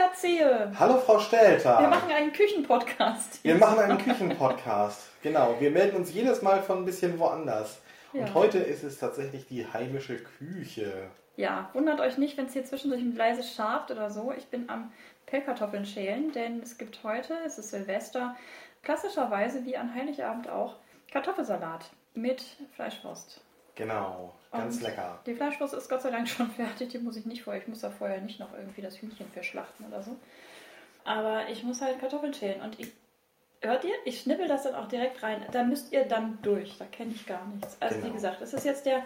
Herr Zehe. Hallo Frau Stelter. Wir machen einen Küchenpodcast. Genau. Wir melden uns jedes Mal von ein bisschen woanders. Ja. Und heute ist es tatsächlich die heimische Küche. Ja, wundert euch nicht, wenn es hier zwischendurch ein leises schabt oder so. Ich bin am Pellkartoffeln schälen, denn es gibt heute, es ist Silvester, klassischerweise wie an Heiligabend auch, Kartoffelsalat mit Fleischwurst. Genau, ganz lecker. Die Fleischwurst ist Gott sei Dank schon fertig, die muss ich nicht vorher. Ich muss da vorher nicht noch irgendwie das Hühnchen für schlachten oder so. Aber ich muss halt Kartoffeln schälen und hört ihr? Ich schnippel das dann auch direkt rein. Da müsst ihr dann durch, da kenne ich gar nichts. Also Genau. Wie gesagt, es ist jetzt der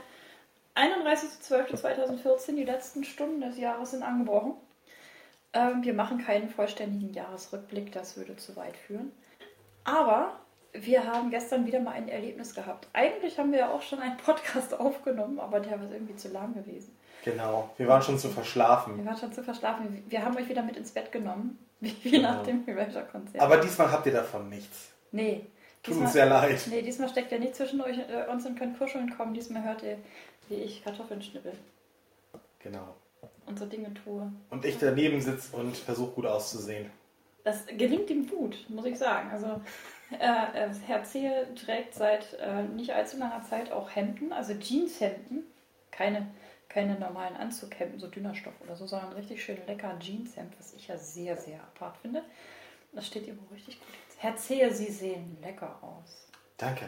31.12.2014, die letzten Stunden des Jahres sind angebrochen. Wir machen keinen vollständigen Jahresrückblick, das würde zu weit führen. Aber wir haben gestern wieder mal ein Erlebnis gehabt. Eigentlich haben wir ja auch schon einen Podcast aufgenommen, aber der war irgendwie zu lahm gewesen. Genau, wir waren schon zu verschlafen. Wir haben euch wieder mit ins Bett genommen, wie nach dem Erasure-Konzert. Aber diesmal habt ihr davon nichts. Nee. Tut uns sehr leid. Nee, diesmal steckt ihr nicht zwischen uns und könnt kuscheln kommen. Diesmal hört ihr, wie ich Kartoffeln schnippel. Genau. Und so Dinge tue. Und ich daneben sitze und versuche gut auszusehen. Das gelingt ihm gut, muss ich sagen. Also Herr Zehe trägt seit nicht allzu langer Zeit auch Hemden, also Jeanshemden. Keine normalen Anzughemden, so dünner Stoff oder so, sondern richtig schön lecker Jeanshemd, was ich ja sehr, sehr apart finde. Das steht ihm richtig gut. Herr Zehe, Sie sehen lecker aus. Danke.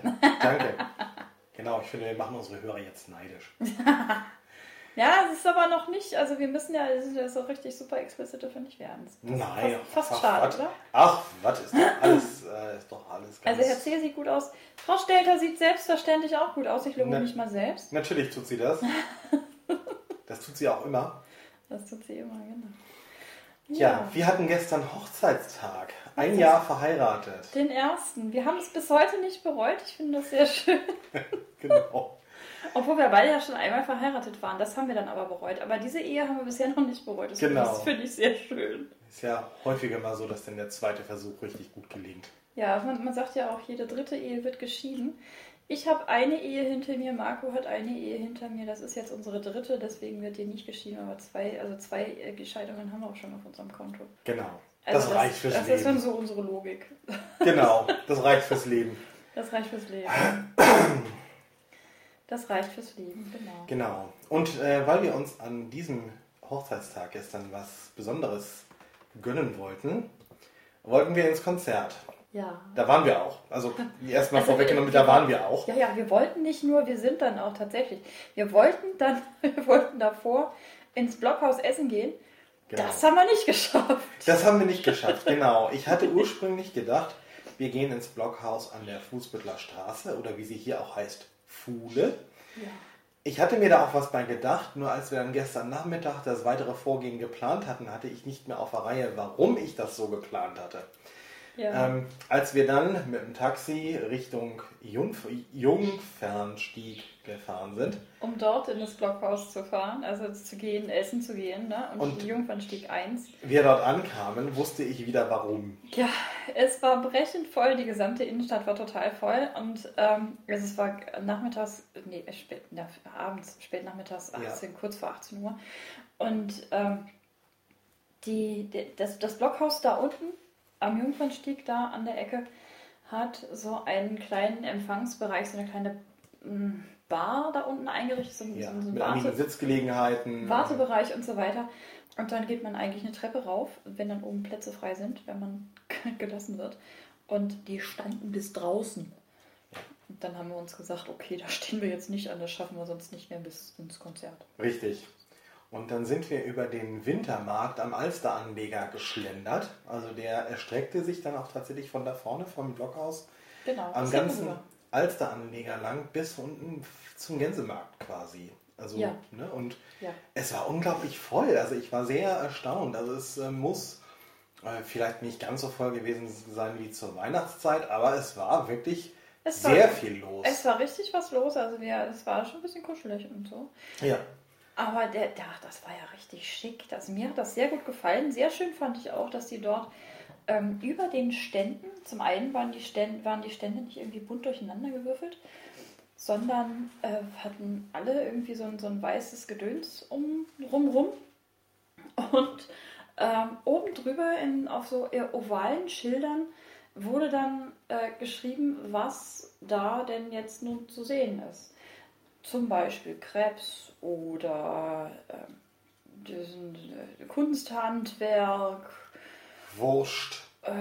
Genau, ich finde, wir machen unsere Hörer jetzt neidisch. Ja, es ist aber noch nicht, also wir müssen ja so richtig super explicit dafür nicht werden. Nein. Fast schade, oder? Ach, was ist doch alles ganz... Also Herr Zehe sieht gut aus. Frau Stelter sieht selbstverständlich auch gut aus. Ich lobe mich mal selbst. Natürlich tut sie das. Das tut sie auch immer. Das tut sie immer, genau. Ja, wir hatten gestern Hochzeitstag. Ein Jahr verheiratet. Den ersten. Wir haben es bis heute nicht bereut. Ich finde das sehr schön. Genau. Obwohl wir beide ja schon einmal verheiratet waren. Das haben wir dann aber bereut. Aber diese Ehe haben wir bisher noch nicht bereut. Das finde ich sehr schön. Ist ja häufiger mal so, dass dann der zweite Versuch richtig gut gelingt. Ja, man sagt ja auch, jede dritte Ehe wird geschieden. Ich habe eine Ehe hinter mir, Marco hat eine Ehe hinter mir. Das ist jetzt unsere dritte, deswegen wird die nicht geschieden. Aber zwei Scheidungen haben wir auch schon auf unserem Konto. Genau. Also das reicht fürs Leben. Das ist dann so unsere Logik. Genau, das reicht fürs Leben. Das reicht fürs Leben. Das reicht fürs Leben, genau. Genau. Und weil wir uns an diesem Hochzeitstag gestern was Besonderes gönnen wollten wir ins Konzert. Ja. Da waren wir auch. Also erstmal vorweggenommen, da waren wir auch. Ja, wir wollten nicht nur, wir sind dann auch tatsächlich. Wir wollten davor ins Blockhaus essen gehen. Genau. Das haben wir nicht geschafft. Genau. Ich hatte ursprünglich gedacht, wir gehen ins Blockhaus an der Fußbüttler Straße oder wie sie hier auch heißt, Fuhle. Ja. Ich hatte mir da auch was bei gedacht, nur als wir dann gestern Nachmittag das weitere Vorgehen geplant hatten, hatte ich nicht mehr auf der Reihe, warum ich das so geplant hatte. Ja. Als wir dann mit dem Taxi Richtung Jungfernstieg gefahren sind. Um dort in das Blockhaus zu fahren, also essen zu gehen, ne? Und Jungfernstieg 1. Wir dort ankamen, wusste ich wieder warum. Ja, es war brechend voll, die gesamte Innenstadt war total voll und es war spät nachmittags, kurz vor 18 Uhr. Und das Blockhaus da unten, am Jungfernstieg da an der Ecke, hat so einen kleinen Empfangsbereich, so eine kleine Bar da unten eingerichtet. Mit einigen Sitzgelegenheiten. Wartebereich und so weiter. Und dann geht man eigentlich eine Treppe rauf, wenn dann oben Plätze frei sind, wenn man gelassen wird. Und die standen bis draußen. Und dann haben wir uns gesagt, okay, da stehen wir jetzt nicht an, das schaffen wir sonst nicht mehr bis ins Konzert. Richtig. Und dann sind wir über den Wintermarkt am Alsteranleger geschlendert. Also der erstreckte sich dann auch tatsächlich von da vorne, vom Blockhaus, am ganzen Alsteranleger lang bis unten zum Gänsemarkt quasi. Also, ja. Ne? Und es war unglaublich voll. Also ich war sehr erstaunt. Also es muss vielleicht nicht ganz so voll gewesen sein wie zur Weihnachtszeit, aber es war wirklich sehr viel los. Es war richtig was los. Also es war schon ein bisschen kuschelig und so. Ja. Aber das war ja richtig schick. Mir hat das sehr gut gefallen. Sehr schön fand ich auch, dass die dort über den Ständen, zum einen waren die Stände nicht irgendwie bunt durcheinander gewürfelt, sondern hatten alle irgendwie so ein weißes Gedöns rumrum. Und Oben drüber auf so ovalen Schildern wurde dann geschrieben, was da denn jetzt nun zu sehen ist. Zum Beispiel Krebs oder Kunsthandwerk, Wurst,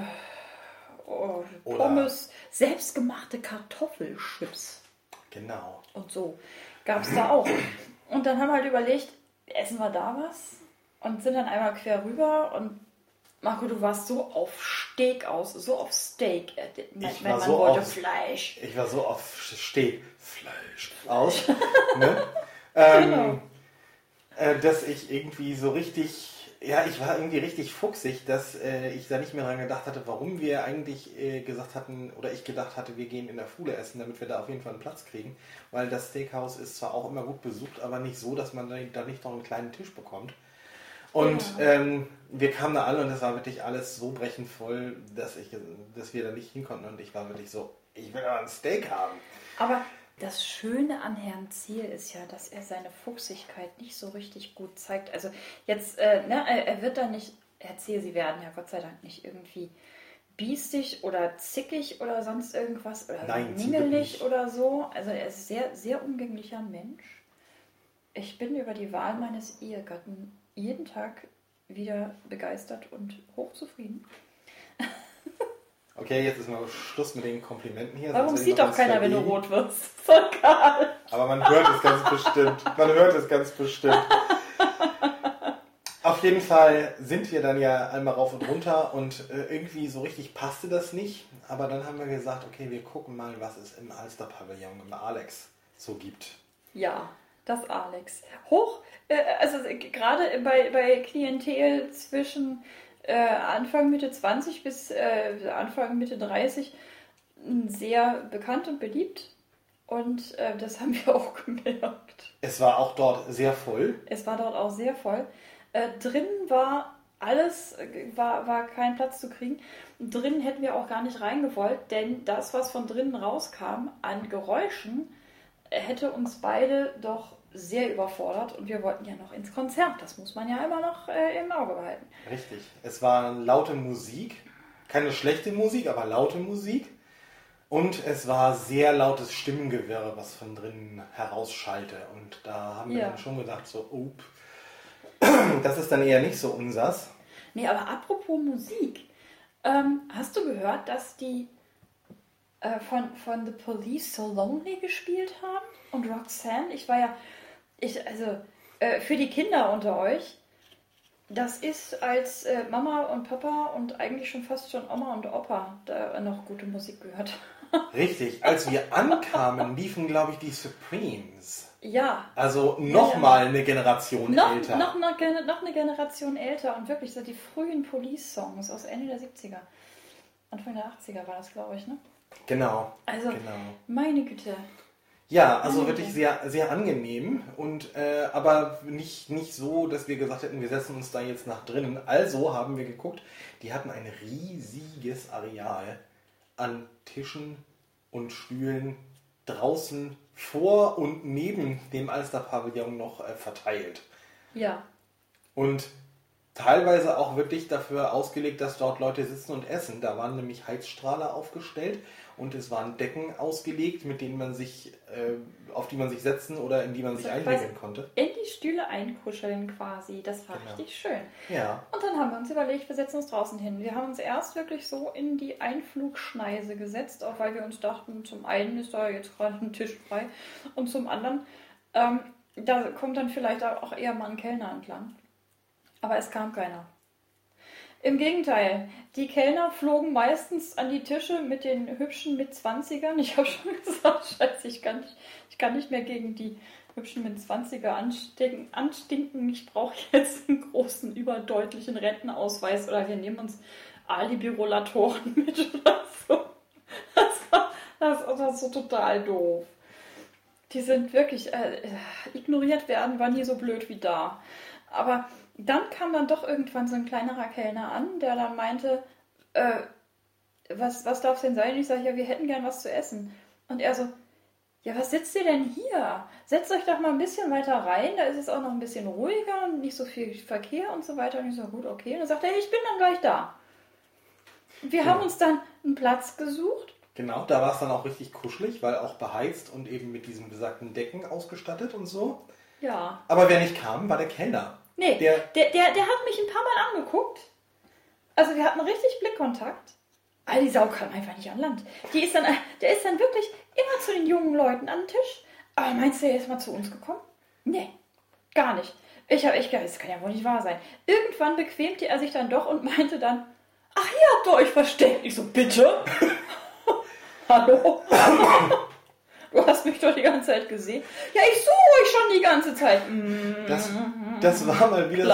Pommes, selbstgemachte Kartoffelchips. Genau. Und so gab es da auch. Und dann haben wir halt überlegt, essen wir da was? Und sind dann einmal quer rüber und Marco, du warst so auf Steak aus, so auf Steak. Mein Mann wollte Fleisch. Ich war so auf Steak, Fleisch aus, ne? Genau. Dass ich irgendwie so richtig, ich war irgendwie richtig fuchsig, dass ich da nicht mehr dran gedacht hatte, warum wir eigentlich gesagt hatten, oder ich gedacht hatte, wir gehen in der Fuhle essen, damit wir da auf jeden Fall einen Platz kriegen. Weil das Steakhouse ist zwar auch immer gut besucht, aber nicht so, dass man da nicht noch einen kleinen Tisch bekommt. Und wir kamen da alle und das war wirklich alles so brechend voll, dass wir da nicht hin konnten. Und ich war wirklich so, ich will aber ein Steak haben. Aber das Schöne an Herrn Zehl ist ja, dass er seine Fuchsigkeit nicht so richtig gut zeigt. Also jetzt, er wird da nicht, Herr Zehl, Sie werden ja Gott sei Dank nicht irgendwie biestig oder zickig oder sonst irgendwas oder mingelig oder so. Also er ist sehr, sehr umgänglicher Mensch. Ich bin über die Wahl meines Ehegatten jeden Tag wieder begeistert und hochzufrieden. Okay, jetzt ist mal Schluss mit den Komplimenten hier. Warum sieht doch keiner, wenn du rot wirst? Voll geil. Aber man hört es ganz bestimmt. Auf jeden Fall sind wir dann ja einmal rauf und runter und irgendwie so richtig passte das nicht. Aber dann haben wir gesagt, okay, wir gucken mal, was es im Alster-Pavillon im Alex so gibt. Ja, das Alex. Also gerade bei Klientel zwischen Anfang Mitte 20 bis Anfang Mitte 30 sehr bekannt und beliebt. Und das haben wir auch gemerkt. Es war auch dort sehr voll. Drinnen war alles, war kein Platz zu kriegen. Drinnen hätten wir auch gar nicht reingewollt, denn das, was von drinnen rauskam an Geräuschen, hätte uns beide doch sehr überfordert und wir wollten ja noch ins Konzert. Das muss man ja immer noch im Auge behalten. Richtig. Es war laute Musik. Keine schlechte Musik, aber laute Musik. Und es war sehr lautes Stimmengewirr, was von drinnen herausschallte. Und da haben wir dann schon gedacht, so, das ist dann eher nicht so unsers. Nee, aber apropos Musik. Hast du gehört, dass die von The Police So Lonely gespielt haben? Und Roxanne? Für die Kinder unter euch, das ist als Mama und Papa und eigentlich schon fast schon Oma und Opa da noch gute Musik gehört. Richtig, als wir ankamen, liefen, glaube ich, die Supremes. Ja. Also nochmal eine Generation älter. Noch eine Generation älter und wirklich so die frühen Police-Songs aus Ende der 70er. Anfang der 80er war das, glaube ich, ne? Genau. Also, meine Güte. Ja, also wirklich sehr, sehr angenehm und aber nicht so, dass wir gesagt hätten, wir setzen uns da jetzt nach drinnen. Also haben wir geguckt, die hatten ein riesiges Areal an Tischen und Stühlen draußen vor und neben dem Alster-Pavillon noch verteilt. Ja. Und teilweise auch wirklich dafür ausgelegt, dass dort Leute sitzen und essen. Da waren nämlich Heizstrahler aufgestellt und es waren Decken ausgelegt, mit denen man sich, auf die man sich setzen oder in die man sich einlegen konnte. In die Stühle einkuscheln quasi. Das war richtig schön. Ja. Und dann haben wir uns überlegt, wir setzen uns draußen hin. Wir haben uns erst wirklich so in die Einflugschneise gesetzt, auch weil wir uns dachten, zum einen ist da jetzt gerade ein Tisch frei und zum anderen, da kommt dann vielleicht auch eher mal ein Kellner entlang. Aber es kam keiner. Im Gegenteil, die Kellner flogen meistens an die Tische mit den hübschen Mitzwanzigern. Ich habe schon gesagt, scheiße, ich kann nicht mehr gegen die hübschen Mitzwanziger anstinken. Ich brauche jetzt einen großen, überdeutlichen Rentenausweis oder wir nehmen uns Alibi-Rollatoren mit oder so. Das war so total doof. Die sind wirklich, ignoriert werden, war nie so blöd wie da. Aber dann kam dann doch irgendwann so ein kleinerer Kellner an, der dann meinte, was darf es denn sein? Und ich sage, ja, wir hätten gern was zu essen. Und er so, ja, was sitzt ihr denn hier? Setzt euch doch mal ein bisschen weiter rein, da ist es auch noch ein bisschen ruhiger und nicht so viel Verkehr und so weiter. Und ich so, gut, okay. Und dann sagt er, ich bin dann gleich da. Und wir haben uns dann einen Platz gesucht. Genau, da war es dann auch richtig kuschelig, weil auch beheizt und eben mit diesem besagten Decken ausgestattet und so. Ja. Aber wer nicht kam, war der Kellner. Nee, der hat mich ein paar Mal angeguckt. Also wir hatten richtig Blickkontakt. Aber die Sau kam einfach nicht an Land. Der ist dann wirklich immer zu den jungen Leuten an den Tisch. Aber meinst du, er ist mal zu uns gekommen? Nee, gar nicht. Ich habe echt gedacht, das kann ja wohl nicht wahr sein. Irgendwann bequemte er sich dann doch und meinte dann, ach, hier habt ihr euch versteckt. Ich so, bitte? Hallo? Du hast mich doch die ganze Zeit gesehen. Ja, ich suche euch schon die ganze Zeit. Das war mal wieder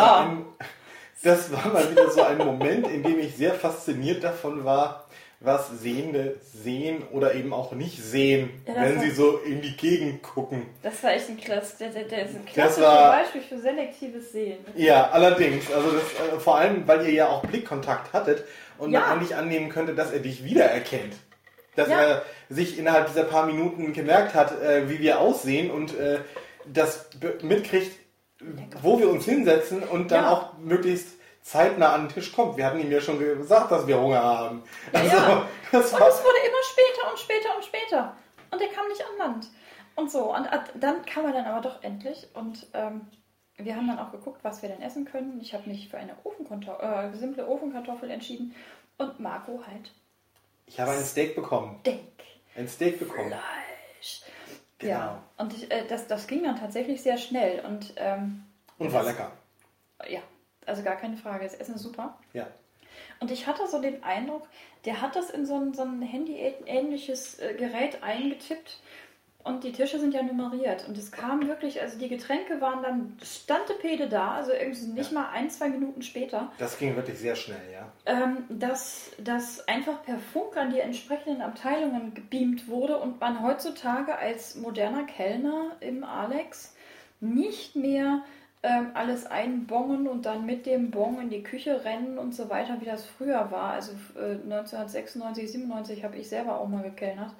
so ein Moment, in dem ich sehr fasziniert davon war, was Sehende sehen oder eben auch nicht sehen, wenn sie so in die Gegend gucken. Das war echt ein klassisches Beispiel für selektives Sehen. Ja, allerdings. Also das, vor allem, weil ihr ja auch Blickkontakt hattet und man eigentlich annehmen könnte, dass er dich wiedererkennt. Dass er sich innerhalb dieser paar Minuten gemerkt hat, wie wir aussehen und das mitkriegt, wo wir uns hinsetzen und dann auch möglichst zeitnah an den Tisch kommt. Wir hatten ihm ja schon gesagt, dass wir Hunger haben. Also, und es wurde immer später und später und später. Und er kam nicht an Land. Und so. Und dann kam er dann aber doch endlich. Und wir haben dann auch geguckt, was wir denn essen können. Ich habe mich für eine simple Ofenkartoffel entschieden. Und Marco halt. Ich habe ein Steak bekommen. Ein Steak bekommen. Fleisch. Genau. Ja. Und das ging dann tatsächlich sehr schnell. Und war lecker. Ja. Also gar keine Frage, das Essen ist super. Ja. Und ich hatte so den Eindruck, der hat das in so ein Handy-ähnliches Gerät eingetippt und die Tische sind ja nummeriert. Und es kam wirklich, also die Getränke waren dann Stantepede da, also irgendwie nicht mal 1-2 Minuten später. Das ging wirklich sehr schnell, ja. Dass einfach per Funk an die entsprechenden Abteilungen gebeamt wurde und man heutzutage als moderner Kellner im Alex nicht mehr alles einbongen und dann mit dem Bon in die Küche rennen und so weiter, wie das früher war. Also 1996, 97 habe ich selber auch mal gekellnert.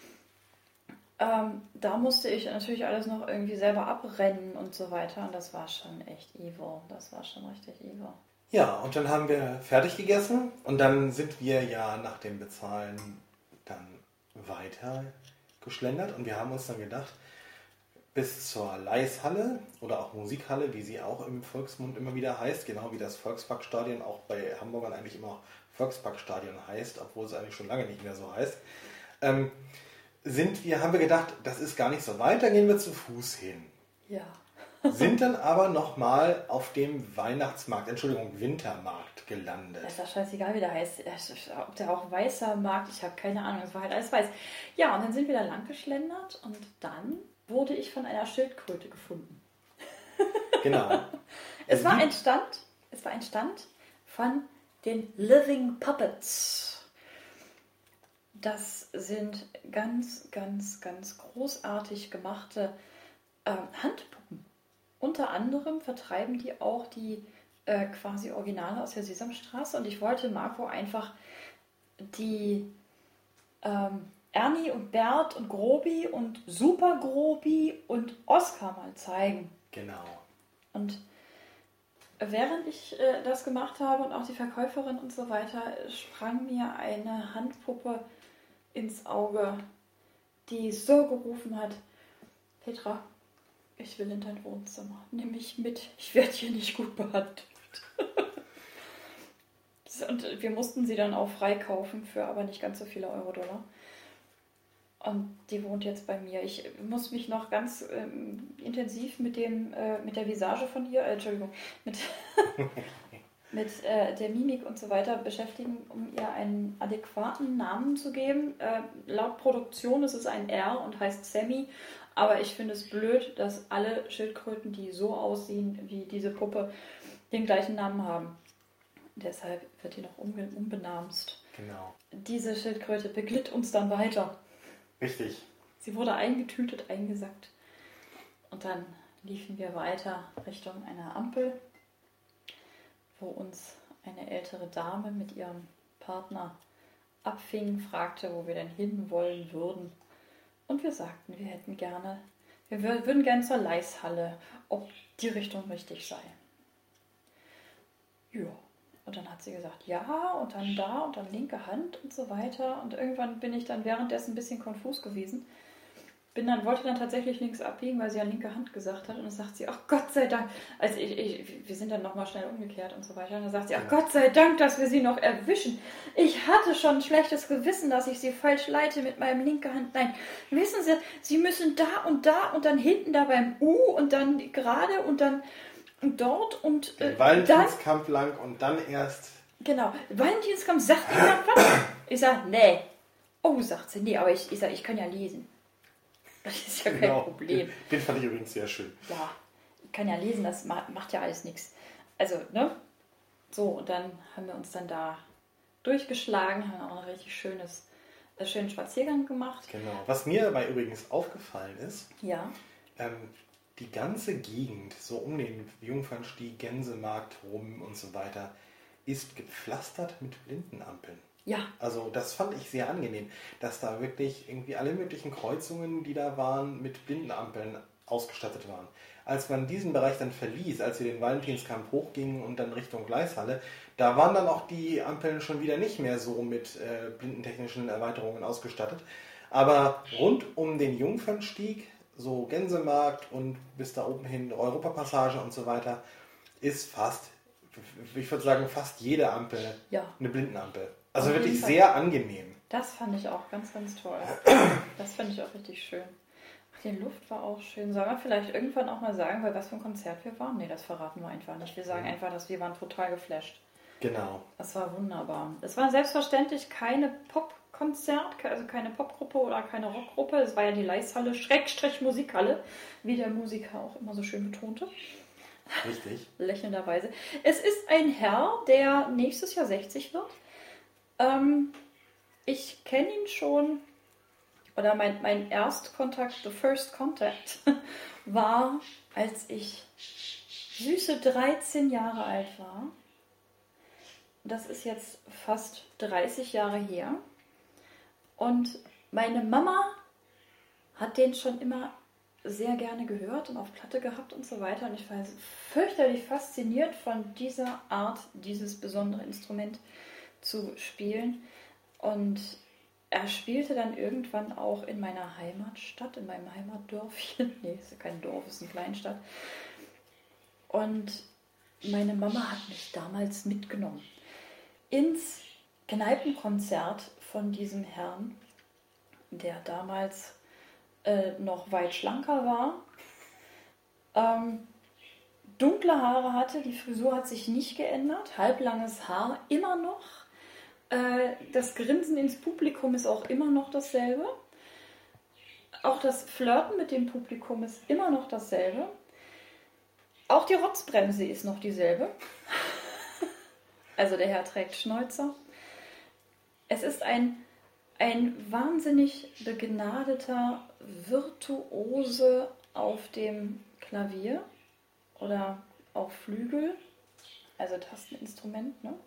Da musste ich natürlich alles noch irgendwie selber abrennen und so weiter. Und das war schon echt evil. Das war schon richtig evil. Ja, und dann haben wir fertig gegessen und dann sind wir ja nach dem Bezahlen dann weiter geschlendert und wir haben uns dann gedacht, bis zur Leishalle oder auch Musikhalle, wie sie auch im Volksmund immer wieder heißt, genau wie das Volksparkstadion auch bei Hamburgern eigentlich immer Volksparkstadion heißt, obwohl es eigentlich schon lange nicht mehr so heißt, haben wir gedacht, das ist gar nicht so weit, da gehen wir zu Fuß hin. Ja. Sind dann aber nochmal auf dem Wintermarkt gelandet. Das ist doch scheißegal, wie der heißt. Ob der auch weißer Markt, ich habe keine Ahnung, es war halt alles weiß. Ja, und dann sind wir da lang geschlendert und dann wurde ich von einer Schildkröte gefunden. Genau. Es war ein Stand von den Living Puppets. Das sind ganz, ganz, ganz großartig gemachte Handpuppen. Unter anderem vertreiben die auch die quasi Originale aus der Sesamstraße. Und ich wollte Marco einfach die Ernie und Bert und Grobi und Super Grobi und Oskar mal zeigen. Genau. Und während ich das gemacht habe und auch die Verkäuferin und so weiter, sprang mir eine Handpuppe ins Auge, die so gerufen hat: Petra, ich will in dein Wohnzimmer. Nimm mich mit, ich werde hier nicht gut behandelt. Und wir mussten sie dann auch freikaufen für aber nicht ganz so viele Euro-Dollar. Und die wohnt jetzt bei mir. Ich muss mich noch ganz intensiv mit der Visage von ihr, mit der Mimik und so weiter beschäftigen, um ihr einen adäquaten Namen zu geben. Laut Produktion ist es ein R und heißt Sammy, aber ich finde es blöd, dass alle Schildkröten, die so aussehen wie diese Puppe, den gleichen Namen haben. Deshalb wird die noch umbenamst. Genau. Diese Schildkröte beglitt uns dann weiter. Richtig. Sie wurde eingetütet, eingesackt. Und dann liefen wir weiter Richtung einer Ampel, wo uns eine ältere Dame mit ihrem Partner abfing, fragte, wo wir denn hin wollen würden. Und wir sagten, wir würden gerne zur Leishalle, ob die Richtung richtig sei. Ja, und dann hat sie gesagt, ja, und dann da und dann linke Hand und so weiter. Und irgendwann bin ich dann währenddessen ein bisschen konfus gewesen. Wollte dann tatsächlich links abbiegen, weil sie ja linke Hand gesagt hat. Und dann sagt sie, ach Gott sei Dank. Also wir sind dann nochmal schnell umgekehrt und so weiter. Und dann sagt sie, ach Gott sei Dank, dass wir sie noch erwischen. Ich hatte schon ein schlechtes Gewissen, dass ich sie falsch leite mit meinem linken Hand. Nein, wissen Sie, Sie müssen da und dann hinten da beim U und dann gerade und dann dort und den Valentinskampf lang und dann erst... Genau, Valentinskampf, sagt jemand was? Ich sage, nee. Oh, sagt sie, nee, aber ich kann ja lesen. Das ist ja kein Problem. Den fand ich übrigens sehr schön. Ja, ich kann ja lesen, das macht ja alles nichts. Also, ne? So, und dann haben wir uns dann da durchgeschlagen, haben auch einen richtig schönen Spaziergang gemacht. Genau. Was mir dabei übrigens aufgefallen ist, ja. Die ganze Gegend, so um den Jungfernstieg, Gänsemarkt rum und so weiter, ist gepflastert mit Blindenampeln. Ja. Also das fand ich sehr angenehm, dass da wirklich irgendwie alle möglichen Kreuzungen, die da waren, mit Blindenampeln ausgestattet waren. Als man diesen Bereich dann verließ, als wir den Valentinskampf hochgingen und dann Richtung Gleishalle, da waren dann auch die Ampeln schon wieder nicht mehr so mit blindentechnischen Erweiterungen ausgestattet. Aber rund um den Jungfernstieg, so Gänsemarkt und bis da oben hin Europapassage und so weiter, ist ich würde sagen, fast jede Ampel eine Blindenampel. Also wirklich sehr angenehm. Das fand ich auch ganz, ganz toll. Das fand ich auch richtig schön. Ach, die Luft war auch schön. Sollen wir vielleicht irgendwann auch mal sagen, bei was für ein Konzert wir waren? Nee, das verraten wir einfach nicht. Wir sagen einfach, dass wir waren total geflasht. Genau. Das war wunderbar. Es war selbstverständlich keine Popkonzert, also keine Popgruppe oder keine Rockgruppe. Es war ja die Leishalle, / Musikhalle, wie der Musiker auch immer so schön betonte. Richtig. Lächelnderweise. Es ist ein Herr, der nächstes Jahr 60 wird. Ich kenne ihn schon, oder mein Erstkontakt, the first contact, war, als ich süße 13 Jahre alt war. Das ist jetzt fast 30 Jahre her. Und meine Mama hat den schon immer sehr gerne gehört und auf Platte gehabt und so weiter. Und ich war fürchterlich fasziniert von dieser Art, dieses besondere Instrument zu spielen. Und er spielte dann irgendwann auch in meiner Heimatstadt, in meinem Heimatdörfchen. Nee, ist ja kein Dorf, ist eine Kleinstadt. Und meine Mama hat mich damals mitgenommen ins Kneipenkonzert von diesem Herrn, der damals noch weit schlanker war, dunkle Haare hatte, die Frisur hat sich nicht geändert, halblanges Haar immer noch. Das Grinsen ins Publikum ist auch immer noch dasselbe. Auch das Flirten mit dem Publikum ist immer noch dasselbe. Auch die Rotzbremse ist noch dieselbe. Also der Herr trägt Schnäuzer. Es ist ein wahnsinnig begnadeter Virtuose auf dem Klavier oder auf Flügel, also Tasteninstrument, ne?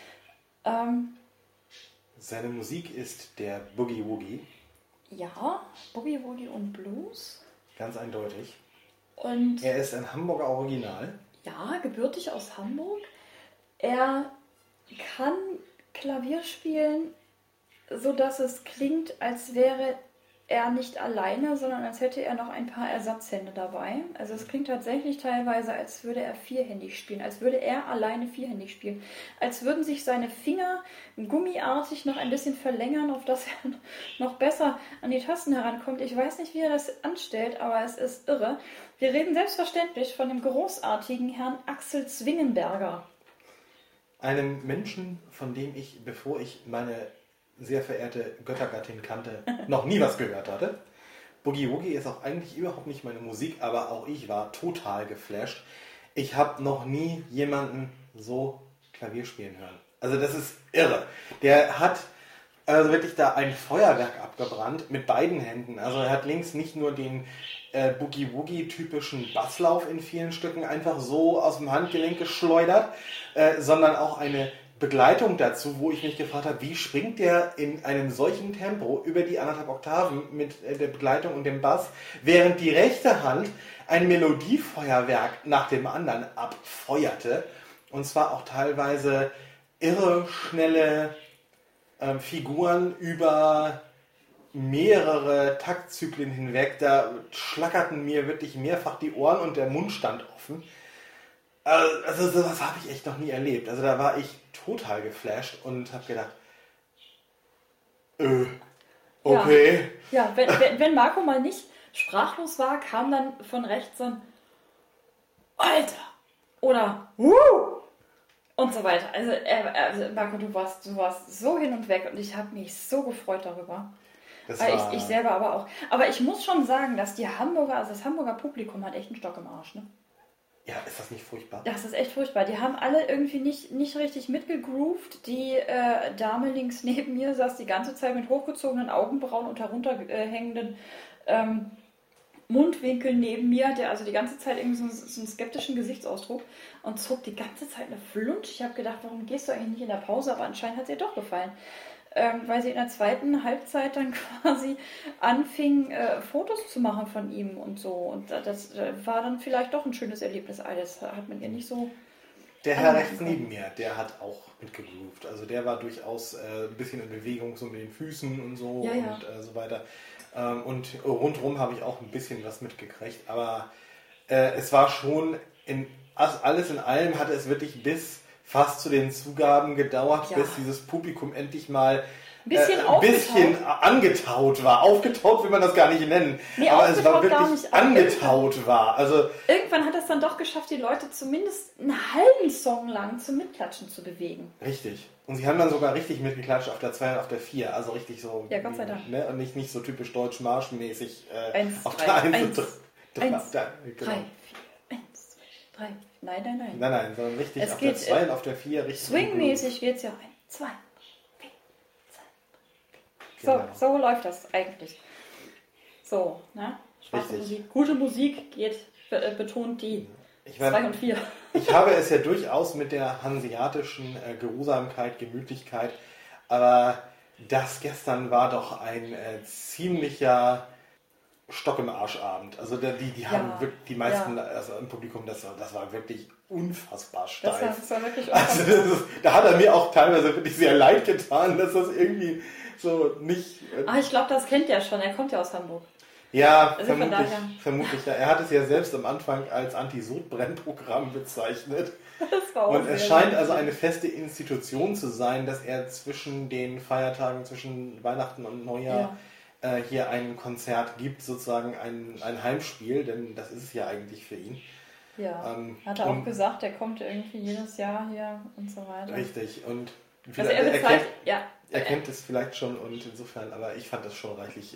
Seine Musik ist der Boogie Woogie. Ja, Boogie Woogie und Blues. Ganz eindeutig. Und er ist ein Hamburger Original. Ja, gebürtig aus Hamburg. Er kann Klavier spielen, sodass es klingt, als wäre er nicht alleine, sondern als hätte er noch ein paar Ersatzhände dabei. Also es klingt tatsächlich teilweise, als würde er vierhändig spielen, als würde er alleine vierhändig spielen. Als würden sich seine Finger gummiartig noch ein bisschen verlängern, auf dass er noch besser an die Tasten herankommt. Ich weiß nicht, wie er das anstellt, aber es ist irre. Wir reden selbstverständlich von dem großartigen Herrn Axel Zwingenberger. Einem Menschen, von dem ich, bevor ich meine sehr verehrte Göttergattin kannte, noch nie was gehört hatte. Boogie Woogie ist auch eigentlich überhaupt nicht meine Musik, aber auch ich war total geflasht. Ich habe noch nie jemanden so Klavier spielen hören. Also das ist irre. Der hat also wirklich da ein Feuerwerk abgebrannt mit beiden Händen. Also er hat links nicht nur den Boogie Woogie typischen Basslauf in vielen Stücken einfach so aus dem Handgelenk geschleudert, sondern auch eine Begleitung dazu, wo ich mich gefragt habe, wie springt der in einem solchen Tempo über die 1,5 Oktaven mit der Begleitung und dem Bass, während die rechte Hand ein Melodiefeuerwerk nach dem anderen abfeuerte. Und zwar auch teilweise irre schnelle Figuren über mehrere Taktzyklen hinweg. Da schlackerten mir wirklich mehrfach die Ohren und der Mund stand offen. Also sowas habe ich echt noch nie erlebt. Also da war ich total geflasht und habe gedacht, okay. Ja, wenn Marco mal nicht sprachlos war, kam dann von rechts so ein Alter oder und so weiter. Also Marco, du warst so hin und weg und ich habe mich so gefreut darüber. Ich selber aber auch. Aber ich muss schon sagen, dass das Hamburger Publikum hat echt einen Stock im Arsch, ne? Ja, ist das nicht furchtbar? Das ist echt furchtbar. Die haben alle irgendwie nicht richtig mitgegroovt. Die Dame links neben mir saß die ganze Zeit mit hochgezogenen Augenbrauen und herunterhängenden Mundwinkeln neben mir, der also die ganze Zeit irgendwie so einen skeptischen Gesichtsausdruck und zog die ganze Zeit eine Flunsch. Ich habe gedacht, warum gehst du eigentlich nicht in der Pause? Aber anscheinend hat es ihr doch gefallen. Weil sie in der zweiten Halbzeit dann quasi anfing, Fotos zu machen von ihm und so. Und das war dann vielleicht doch ein schönes Erlebnis. Alles hat man ihr nicht so... Der Herr rechts neben mir, der hat auch mitgegroovt. Also der war durchaus ein bisschen in Bewegung, so mit den Füßen und so und so weiter. Und rundherum habe ich auch ein bisschen was mitgekriegt. Aber es war schon, alles in allem hatte es wirklich bis fast zu den Zugaben gedauert, bis dieses Publikum endlich mal ein bisschen angetaut war. Aufgetaut will man das gar nicht nennen. Nee, aber es war wirklich angetaut war. Also irgendwann hat es dann doch geschafft, die Leute zumindest einen halben Song lang zum Mitklatschen zu bewegen. Richtig. Und sie haben dann sogar richtig mitgeklatscht auf der 2 und auf der 4. Also richtig so. Ja, Gott sei Dank. Ne? Und nicht so typisch deutsch-marschmäßig auf der 1 und 3. 1, 3, 4. 1, 2, 3. Nein, sondern richtig auf der 2 und auf der 4 richtig. Swingmäßig geht es ja 1, 2, 4, 2, 3. Genau. So läuft das eigentlich. So, ne? Schwarze Musik. Gute Musik betont die 2 und 4. Ich habe es ja durchaus mit der hanseatischen Geruhsamkeit, Gemütlichkeit, aber das gestern war doch ein ziemlicher Stock im Arschabend. Also die haben wirklich, die meisten also im Publikum, das war wirklich unfassbar steif. Das war wirklich unfassbar. Also da hat er mir auch teilweise wirklich sehr leid getan, dass das irgendwie so nicht... ich glaube, das kennt er schon. Er kommt ja aus Hamburg. Ja, also vermutlich. Ja. Er hat es ja selbst am Anfang als Anti-Sodbrennprogramm bezeichnet. Das war auch und es scheint also eine feste Institution zu sein, dass er zwischen den Feiertagen, zwischen Weihnachten und Neujahr hier ein Konzert gibt, sozusagen ein Heimspiel, denn das ist es ja eigentlich für ihn. Ja, hat er auch gesagt, er kommt irgendwie jedes Jahr hier und so weiter. Richtig, und also er kennt es vielleicht schon und insofern, aber ich fand das schon reichlich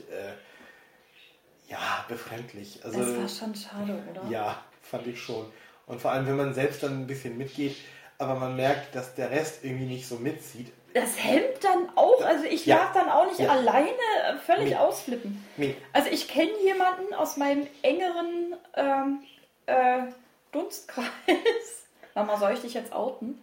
befremdlich. Also, das war schon schade, oder? Ja, fand ich schon. Und vor allem, wenn man selbst dann ein bisschen mitgeht, aber man merkt, dass der Rest irgendwie nicht so mitzieht. Das Hemd dann auch, also ich darf dann auch nicht alleine völlig ausflippen. Also ich kenne jemanden aus meinem engeren Dunstkreis. Mama, soll ich dich jetzt outen?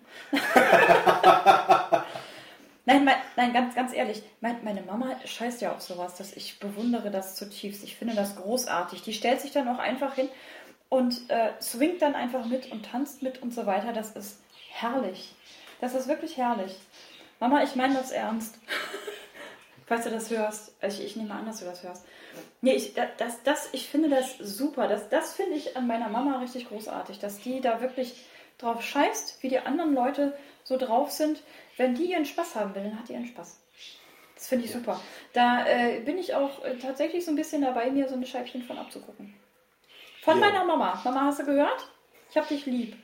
Nein, ganz ehrlich, meine Mama scheißt ja auf sowas, dass ich bewundere das zutiefst. Ich finde das großartig. Die stellt sich dann auch einfach hin und swingt dann einfach mit und tanzt mit und so weiter. Das ist herrlich. Das ist wirklich herrlich. Mama, ich meine das ernst. Falls du das hörst. Also ich nehme an, dass du das hörst. Nee, ich finde das super. Das finde ich an meiner Mama richtig großartig, dass die da wirklich drauf scheißt, wie die anderen Leute so drauf sind. Wenn die ihren Spaß haben will, dann hat die ihren Spaß. Das finde ich super. Da bin ich auch tatsächlich so ein bisschen dabei, mir so ein Scheibchen von abzugucken. Von meiner Mama. Mama, hast du gehört? Ich hab dich lieb.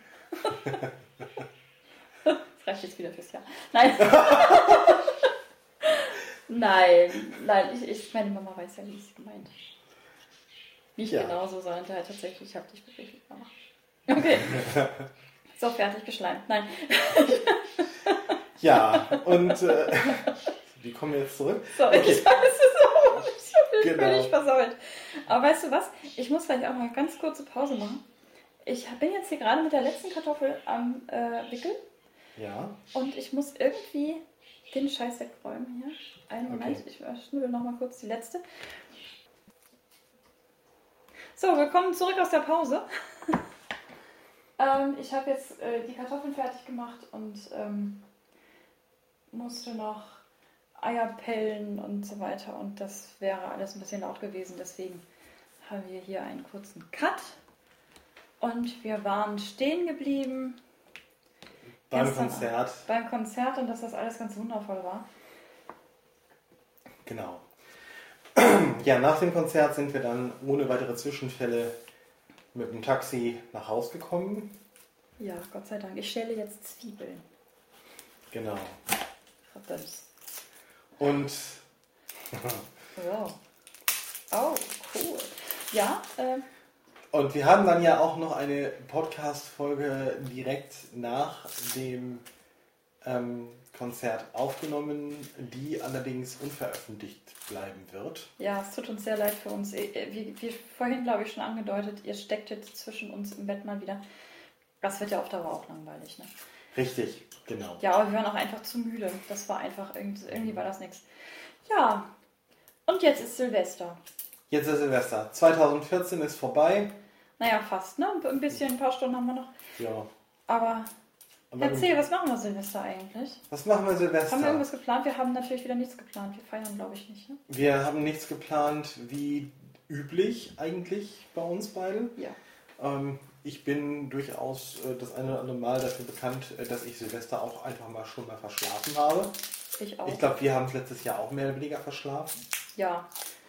Das reicht jetzt wieder fürs Jahr. Nein. Nein, meine Mama weiß ja, wie es gemeint. Nicht genauso, sondern tatsächlich, ich hab dich wirklich Mama. Okay. So, fertig geschleimt. Nein. Ja, und wie kommen wir jetzt zurück? Sorry, okay. Ich weiß es auch. Ich habe mich völlig versaut. Aber weißt du was? Ich muss gleich auch mal eine ganz kurze Pause machen. Ich bin jetzt hier gerade mit der letzten Kartoffel am Wickeln. Ja. Und ich muss irgendwie den Scheiß wegräumen hier. Einen Moment, ich schnibbel noch mal kurz die letzte. So, willkommen zurück aus der Pause. Ich habe jetzt die Kartoffeln fertig gemacht und musste noch Eier pellen und so weiter. Und das wäre alles ein bisschen laut gewesen. Deswegen haben wir hier einen kurzen Cut. Und wir waren stehen geblieben. Beim Konzert. Beim Konzert und dass das alles ganz wundervoll war. Genau. Ja, nach dem Konzert sind wir dann ohne weitere Zwischenfälle mit dem Taxi nach Hause gekommen. Ja, Gott sei Dank. Ich schäle jetzt Zwiebeln. Genau. Verdammt. Und... Wow. Oh, cool. Ja, Und wir haben dann ja auch noch eine Podcast-Folge direkt nach dem Konzert aufgenommen, die allerdings unveröffentlicht bleiben wird. Ja, es tut uns sehr leid für uns. Wie vorhin, glaube ich, schon angedeutet, ihr steckt jetzt zwischen uns im Bett mal wieder. Das wird ja auf Dauer auch langweilig, ne? Richtig, genau. Ja, aber wir waren auch einfach zu müde. Das war einfach, irgendwie war das nichts. Ja, und jetzt ist Silvester. Jetzt ist Silvester. 2014 ist vorbei. Naja, fast, ne? Ein paar Stunden haben wir noch. Ja. Aber erzähl, was machen wir Silvester eigentlich? Was machen wir Silvester? Haben wir irgendwas geplant? Wir haben natürlich wieder nichts geplant. Wir feiern, glaube ich, nicht. Ne? Wir haben nichts geplant, wie üblich eigentlich bei uns beiden. Ja. Ich bin durchaus das eine oder andere Mal dafür bekannt, dass ich Silvester auch einfach mal schon mal verschlafen habe. Ich auch. Ich glaube, wir haben es letztes Jahr auch mehr oder weniger verschlafen. Ja.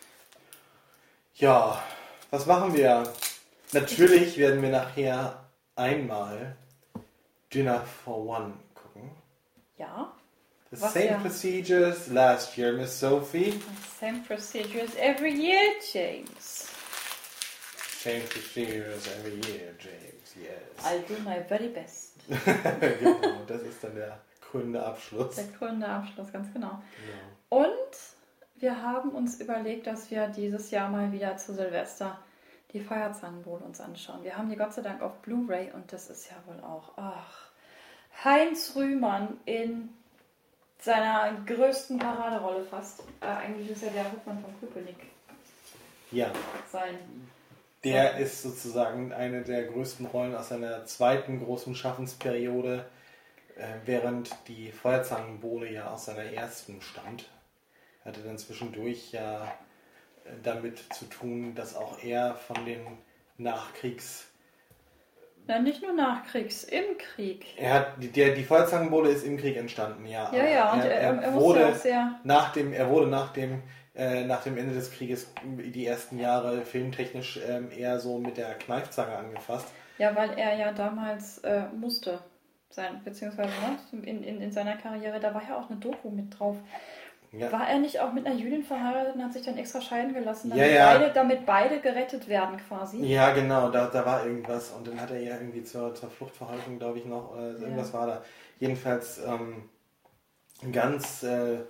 Ja, was machen wir? Natürlich werden wir nachher einmal Dinner for One gucken. Ja. The same procedures last year, Miss Sophie. The same procedures every year, James. Same procedures every year, James, yes. I'll do my very best. Genau, das ist dann der krönende Abschluss. Der krönende Abschluss, ganz genau. Ja. Und wir haben uns überlegt, dass wir dieses Jahr mal wieder zu Silvester die Feuerzangenbowle uns anschauen. Wir haben die Gott sei Dank auf Blu-ray und das ist ja wohl auch, Heinz Rühmann in seiner größten Paraderolle fast. Eigentlich ist ja der Hauptmann von Köpenick. Ja. Der ist sozusagen eine der größten Rollen aus seiner zweiten großen Schaffensperiode, während die Feuerzangenbowle ja aus seiner ersten stammt. Er hatte dann zwischendurch ja damit zu tun, dass auch er von den Nachkriegs... Ja, nicht nur Nachkriegs, im Krieg. Die Feuerzangenbowle ist im Krieg entstanden, ja. Ja, und er wurde auch sehr... Nach dem Ende des Krieges die ersten Jahre filmtechnisch eher so mit der Kneifzange angefasst. Ja, weil er ja damals musste sein, beziehungsweise in seiner Karriere, da war ja auch eine Doku mit drauf. Ja. War er nicht auch mit einer Jüdin verheiratet und hat sich dann extra scheiden gelassen, damit beide gerettet werden quasi? Ja, genau, da war irgendwas und dann hat er ja irgendwie zur Flucht verholfen, glaube ich noch, oder irgendwas war da. Jedenfalls ganz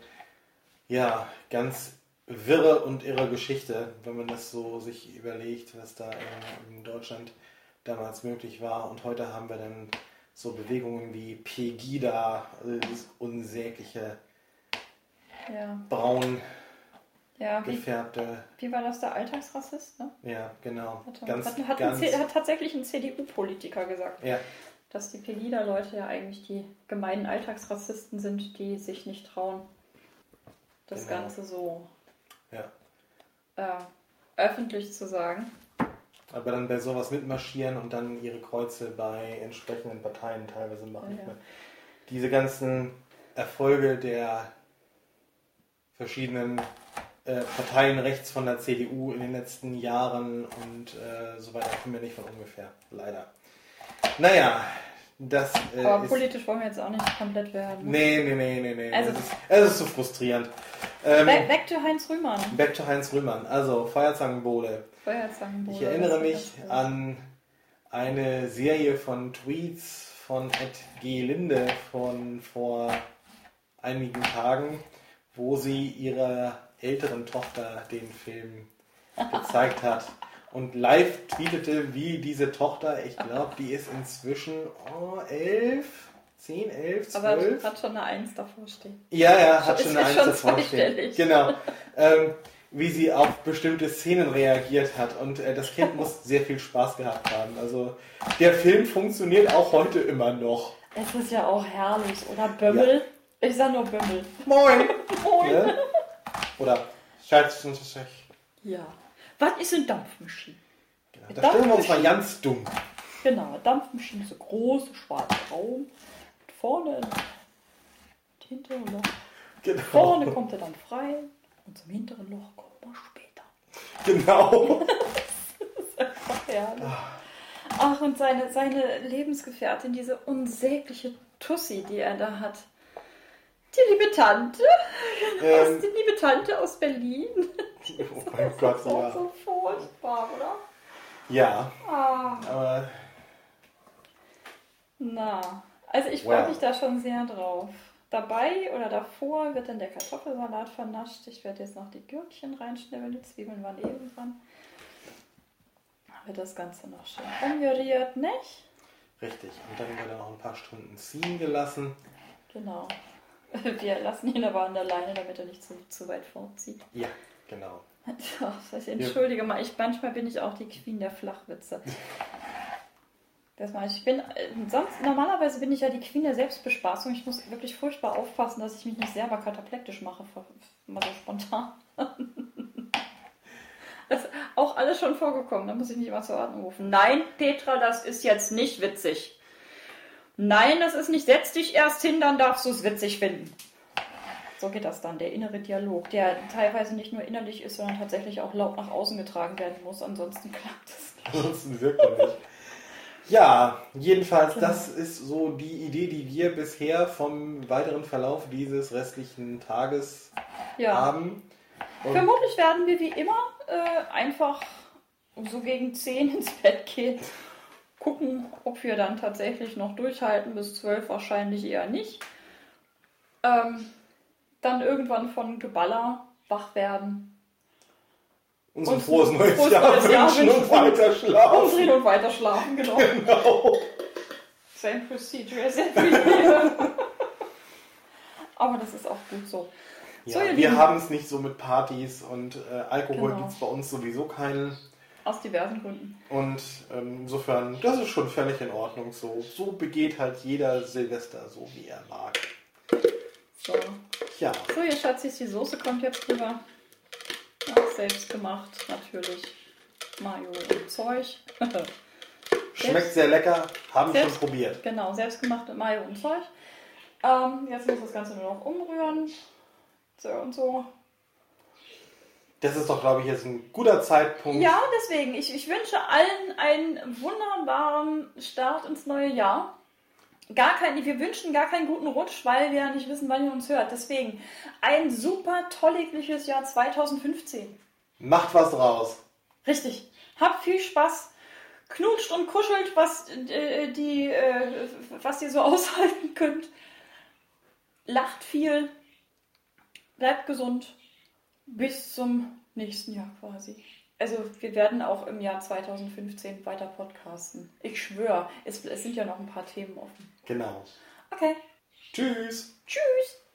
wirre und irre Geschichte, wenn man das so sich überlegt, was da in Deutschland damals möglich war. Und heute haben wir dann so Bewegungen wie Pegida, das unsägliche braun gefärbte... Wie war das, der Alltagsrassist? Ne? Ja, genau. Hat tatsächlich ein CDU-Politiker gesagt, ja, dass die Pegida-Leute ja eigentlich die gemeinen Alltagsrassisten sind, die sich nicht trauen, das Ganze so öffentlich zu sagen. Aber dann bei sowas mitmarschieren und dann ihre Kreuze bei entsprechenden Parteien teilweise machen. Ja. Diese ganzen Erfolge der verschiedenen Parteien rechts von der CDU in den letzten Jahren und so weiter kommen wir nicht von ungefähr, leider. Naja, das aber politisch wollen wir jetzt auch nicht komplett werden. Nee. Also, es ist so frustrierend. Back to Heinz Rühmann. Back to Heinz Rühmann. Also, Feuerzangenbowle. Ich erinnere mich an eine Serie von Tweets von Ed G. Linde von vor einigen Tagen, wo sie ihrer älteren Tochter den Film gezeigt hat und live tweetete, wie diese Tochter, ich glaube, die ist inzwischen 11, 10, 11, 12. Aber hat schon eine 1 davor stehen. Ja, hat schon eine 1 davor stehen. Genau. Wie sie auf bestimmte Szenen reagiert hat. Und das Kind muss sehr viel Spaß gehabt haben. Also der Film funktioniert auch heute immer noch. Es ist ja auch herrlich. Oder Bömmel. Ja. Ich sag nur Bömmel. Moin. Moin. Ja? Oder Schatz. Ja. Was ist eine Dampfmaschine? Genau. Da stellen wir uns mal ganz dumm. Genau, eine Dampfmaschine ist so groß, schwarzer Raum. Vorne ein hinteren Loch. Genau. Vorne kommt er dann frei und zum hinteren Loch kommt man später. Genau. Das ist einfach herrlich. Ach, und seine Lebensgefährtin, diese unsägliche Tussi, die er da hat. Die liebe Tante. Die liebe Tante aus Berlin. Oh mein Gott, das ist auch so furchtbar, oder? Ja. Aber... Na, also ich freue mich da schon sehr drauf. Dabei oder davor wird dann der Kartoffelsalat vernascht. Ich werde jetzt noch die Gürkchen reinschnibbeln. Die Zwiebeln waren eben dran. Dann wird das Ganze noch schön umgerührt, nicht? Richtig. Und dann wird er noch ein paar Stunden ziehen gelassen. Genau. Wir lassen ihn aber an der Leine, damit er nicht zu weit fortzieht. Ja, genau. Entschuldige mal, manchmal bin ich auch die Queen der Flachwitze. Normalerweise bin ich ja die Queen der Selbstbespaßung. Ich muss wirklich furchtbar aufpassen, dass ich mich nicht selber kataplektisch mache, mal so spontan. Das ist auch alles schon vorgekommen, da muss ich nicht mal zur Ordnung rufen. Nein, Petra, das ist jetzt nicht witzig. Nein, das ist nicht, setz dich erst hin, dann darfst du es witzig finden. So geht das dann, der innere Dialog, der teilweise nicht nur innerlich ist, sondern tatsächlich auch laut nach außen getragen werden muss. Ansonsten klappt es nicht. Ansonsten wirkt er nicht. Ja, jedenfalls, das ist so die Idee, die wir bisher vom weiteren Verlauf dieses restlichen Tages haben. Und vermutlich werden wir wie immer einfach so gegen 10 ins Bett gehen. Gucken, ob wir dann tatsächlich noch durchhalten. Bis 12 wahrscheinlich eher nicht. Dann irgendwann von Geballer wach werden. Uns ein frohes neues Jahr wünschen und weiter schlafen. Umdrehen und weiter schlafen, genau. Same procedure as every year. Aber das ist auch gut so. Ja, so, wir haben es nicht so mit Partys und Alkohol gibt es bei uns sowieso keinen. Aus diversen Gründen. Und insofern, das ist schon völlig in Ordnung so. So begeht halt jeder Silvester so, wie er mag. So. Ja. So, ihr Schatzis, die Soße kommt jetzt drüber. Ja, selbst gemacht, natürlich. Mayo und Zeug. Schmeckt sehr lecker, haben wir schon probiert. Genau, selbstgemachte Mayo und Zeug. Jetzt muss das Ganze nur noch umrühren. So und so. Das ist doch, glaube ich, jetzt ein guter Zeitpunkt. Ja, deswegen. Ich wünsche allen einen wunderbaren Start ins neue Jahr. Wir wünschen gar keinen guten Rutsch, weil wir ja nicht wissen, wann ihr uns hört. Deswegen ein super tolligliches Jahr 2015. Macht was draus. Richtig. Habt viel Spaß. Knutscht und kuschelt, was ihr so aushalten könnt. Lacht viel. Bleibt gesund. Bis zum nächsten Jahr quasi. Also wir werden auch im Jahr 2015 weiter podcasten. Ich schwöre, es sind ja noch ein paar Themen offen. Genau. Okay. Tschüss. Tschüss.